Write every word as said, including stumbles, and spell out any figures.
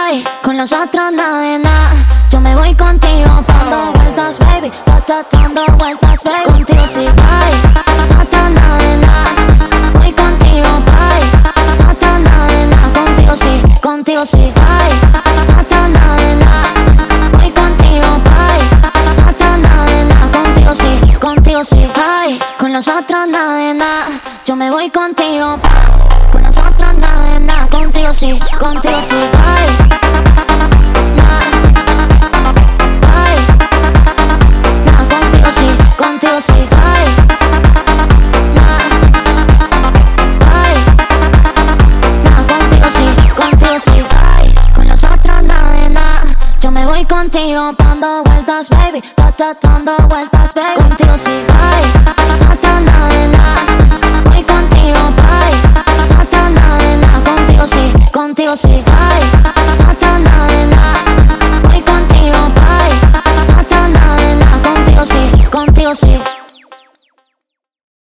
Ay, con los otros nada de nada. Yo me voy contigo dando vueltas, baby. Ta, ta, dando vueltas, baby. Contigo sí, ay, no está nada de nada. Voy contigo, ay, no está nada de nada. Contigo sí, contigo sí, ay, no está nada de nada. Voy contigo, ay, no está nada de nada. Contigo sí, contigo sí, ay, con los otros nada de nada. Yo me voy contigo, con los otros nada de nada. Contigo sí, contigo sí, ay. Contigo sí, ay, nah, ay, nah, contigo sí, contigo sí, ay, con los otros nada de nada. Yo me voy contigo dando vueltas, baby, ta, ta, dando vueltas, baby. Contigo sí, ay, no está nada de nada. Voy contigo, ay, no está nada de nada. Contigo sí, contigo sí, ay, no está nada de nada. Voy contigo, ay, no está nada de nada. Contigo sí, contigo sí.